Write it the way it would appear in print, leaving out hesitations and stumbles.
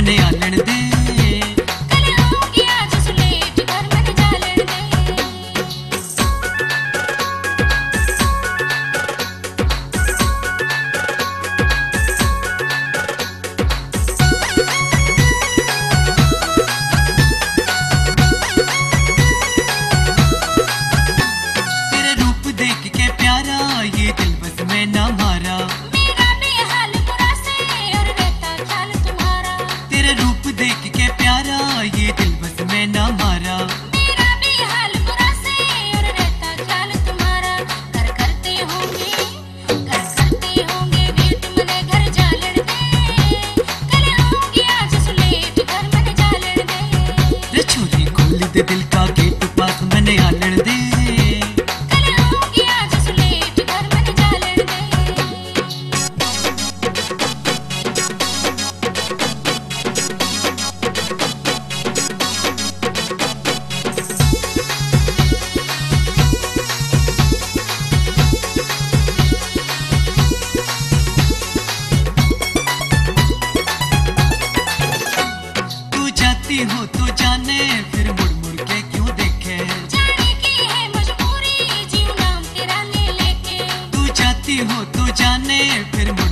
मने आलन दे। कल आऊंगी आज सुलेट घर मन जालन दे। तेरे रूप देख के प्यारा ये दिल बस में ना मारा। मेरा बेहाल बुरा से और रहता ख्याल तुम्हारा। तेरे रूप देख के प्यारा ये दिल बस में ना मारा। मेरा बेहाल बुरा से और रहता ख्याल तुम्हारा। घर करते होंगे वेट मने घर जालन दे। कल आऊंगी आज सुलेट घर मन जालन दे। रे छोरी खोल दे दिल का गेट पास मने आलन दे। कल आऊंगी आज सुलेट घर मन जालन दे। तू जाती हो तो जाने फिर मुड़ मुड़ के क्यों देखे। जाने की है मजबूरी जीव नाम तेरा ले लेके। तू जाती हो तो जाने फिर मुड़